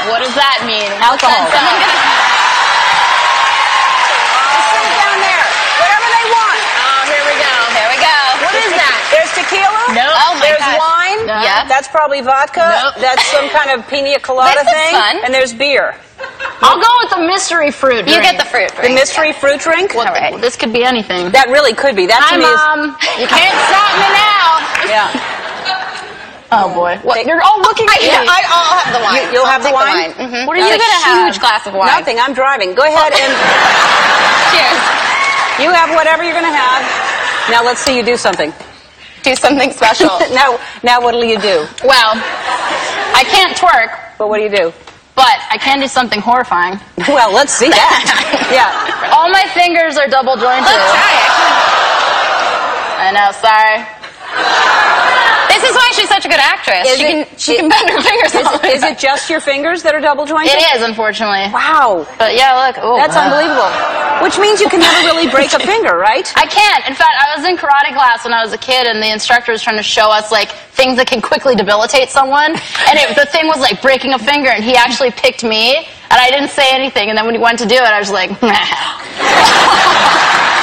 What does that mean? Alcohol. Sit down there. Whatever they want. Oh, here we go. There we go. What is that? There's tequila? No. Oh my There's gosh. wine? No. Yeah. That's probably vodka. Nope. That's some kind of pina colada This is thing. fun. And there's beer. I'll go with the mystery fruit You drink. get the fruit The drink. mystery fruit drink? All right. This could be anything. That really could be. That to Hi, me is... Mom. You can't stop me now. Yeah. Oh, boy. What? You're all looking at me. I'll have the wine. You'll have I'll the take wine? Mhm. What are you Like gonna a have? huge glass of wine. Nothing. I'm driving. Go ahead and... Cheers. You have whatever you're going to have. Now let's see you do something. Do something special. Now what'll you do? Well, I can't twerk, But what do you do? but I can do something horrifying. Well, let's see that. Yeah. All my fingers are double jointed. Let's try it. I know, sorry. This is why she's such a good actress. She can bend her fingers all the Is it just your fingers that are double jointed? It is, unfortunately. Wow. But yeah, look. Oh, That's unbelievable. Which means you can never really break a finger, right? I can't. In fact, I was in karate class when I was a kid, and the instructor was trying to show us, like, things that can quickly debilitate someone. And the thing was, like, breaking a finger, and he actually picked me, and I didn't say anything. And then when he went to do it, I was like,